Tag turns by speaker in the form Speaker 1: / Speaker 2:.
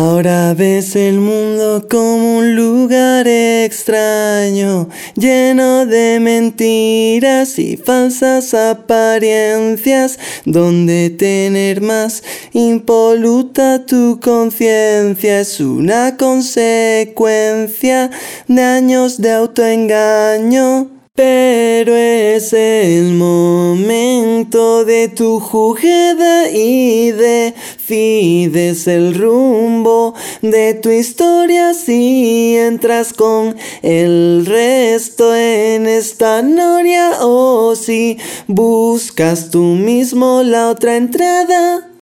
Speaker 1: Ahora ves el mundo como un lugar extraño, lleno de mentiras y falsas apariencias, donde tener más impoluta tu conciencia es una consecuencia de años de autoengaño. Pero es el momento de tu jugada y decides el rumbo de tu historia si entras con el resto en esta noria o si buscas tú mismo la otra entrada.